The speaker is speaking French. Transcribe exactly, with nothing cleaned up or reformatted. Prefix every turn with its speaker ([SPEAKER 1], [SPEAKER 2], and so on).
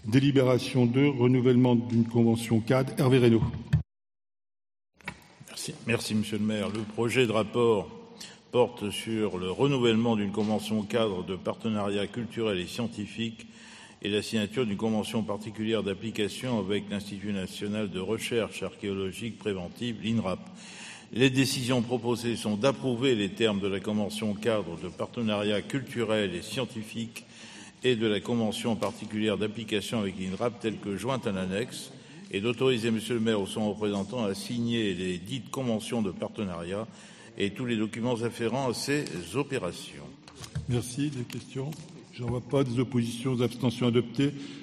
[SPEAKER 1] Délibération deux, renouvellement d'une convention cadre. Hervé Reynaud.
[SPEAKER 2] Merci. Merci, Monsieur le maire. Le projet de rapport porte sur le renouvellement d'une convention cadre de partenariat culturel et scientifique et la signature d'une convention particulière d'application avec l'Institut national de recherche archéologique préventive, l'INRAP. Les décisions proposées sont d'approuver les termes de la convention cadre de partenariat culturel et scientifique et de la convention particulière d'application avec l'INRAP telle que jointe à l'annexe, et d'autoriser Monsieur le maire ou son représentant à signer les dites conventions de partenariat et tous les documents afférents à ces opérations.
[SPEAKER 1] Merci. Des questions? Je n'en vois pas. Des oppositions, des abstentions adoptées.